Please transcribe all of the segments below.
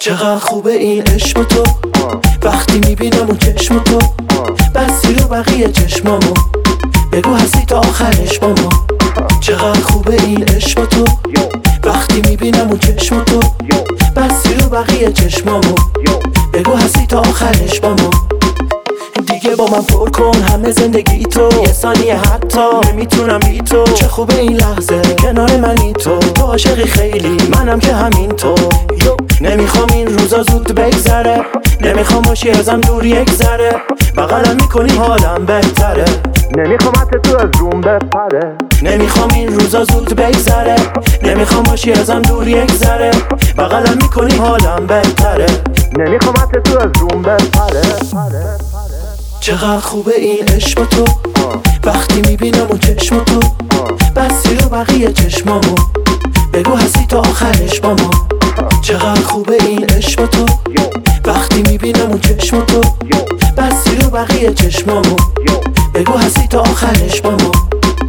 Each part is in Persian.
چقدر خوبه این عشق با تو، وقتی میبینم اون چشم تو، بسی رو بقیه چشمامو، بگو هستی تا آخرش با ما. چقدر خوبه این عشق با تو، وقتی میبینم اون چشم تو، بسی رو بقیه چشمامو، بگو هستی تا آخرش با ما. دیگه با من پر کن همه زندگی تو، یه ثانیه حتی نمیتونم بی تو. چه خوبه این لحظه کنار منی تو عاشقی خیلی، منم که همین تو. نمیخوام این روزا زود بگذره، نمیخوام باشی ازم دور یک ذره، بغلم میکنی حالم بهتره، نمیخوام حتی تو از روم بپره. نمیخوام این روزا زود بگذره، نمیخوام باشی ازم دور یک ذره، بغلم میکنی حالم بهتره، نمیخوام حتی تو از روم بپره. چقدر خوبه این عشق با تو، وقتی میبینم اون چشم تو، بسی رو بقیه چشمامو، بگو هستی تا آخرش با ما. چقدر خوبه این عشق با تو، وقتی میبینم اون چشم تو، بسی رو بقیه چشمامو، بگو هستی تا آخرش با ما.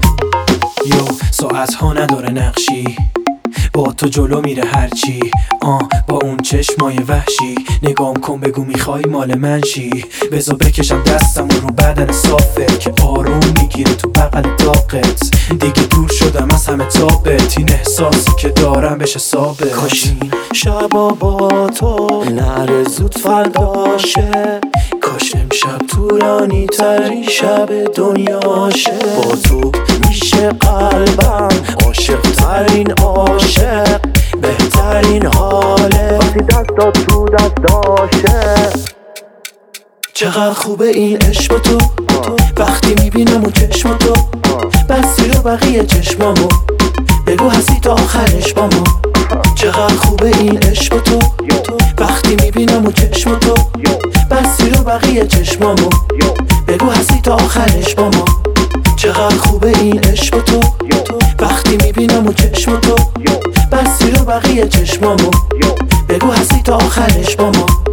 ساعت ها نداره نقشی، با تو جلو میره هرچی. با اون چشمای وحشی نگام کن، بگو میخوای مال من شی. بذار بکشم دستم رو بدن صافت که آروم میگیره تو بغل داغت. دیگه دور شدم از همه تابت، این احساسی که دارم بشه ثابت. کاش این شبا با تو نره زود فرداشه، کاش امشب طولانی ترین شب دنیاشه. با تو میشه قلبم عاشق ترین عاشق، بهترین حاله وقتی دستات تو دستاشه. چقدر خوبه این عشق با تو، وقتی میبینم اون چشم تو، بسی رو بقیه چشمامو، بگو هستی تا آخرش با ما. چقدر خوبه این عشق با تو، وقتی میبینم اون چشم تو، بسی رو بقیه چشمامو، بگو هستی تا آخرش با ما. چقدر خوبه این عشق با تو، وقتی میبینم اون چشم تو، بسی رو بقیه چشمامو، بگو هستی تا آخرش با ما.